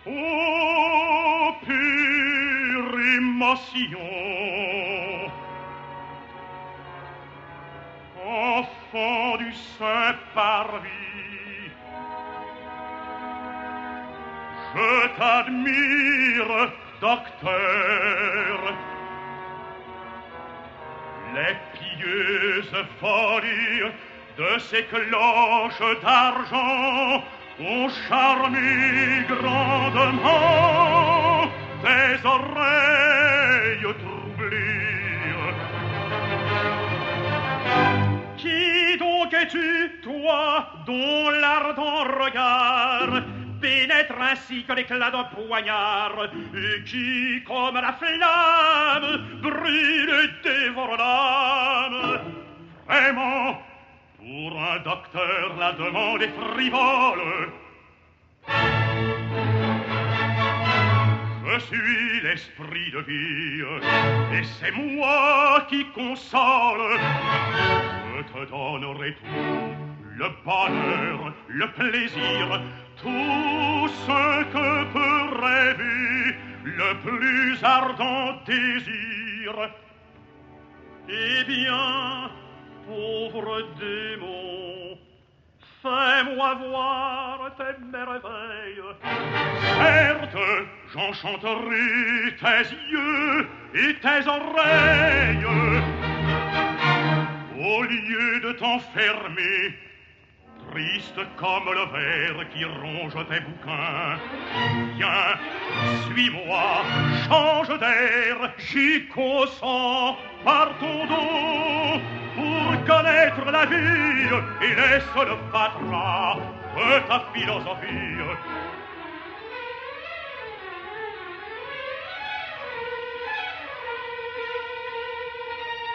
Ô pure émotion, enfant du Saint-Parvis, je t'admire, docteur. Les pieuses folies de ces cloches d'argent ont charmé grandement tes oreilles troublées. Qui donc es-tu, toi, dont l'ardent regard pénètre ainsi que l'éclat d'un poignard, et qui, comme la flamme, brûle et dévore l'âme? Vraiment, pour un docteur, la demande est frivole. Je suis l'esprit de vie, et c'est moi qui console. Je te donnerai tout, le bonheur, le plaisir, tout ce que peut rêver le plus ardent désir. Eh bien, pauvre démon, fais-moi voir tes merveilles. Certes, j'enchanterai tes yeux et tes oreilles. Au lieu de t'enfermer, triste comme le ver qui ronge tes bouquins, viens, suis-moi, change d'air, j'y consens par ton dos, pour connaître la vie et laisse le fatras de ta philosophie.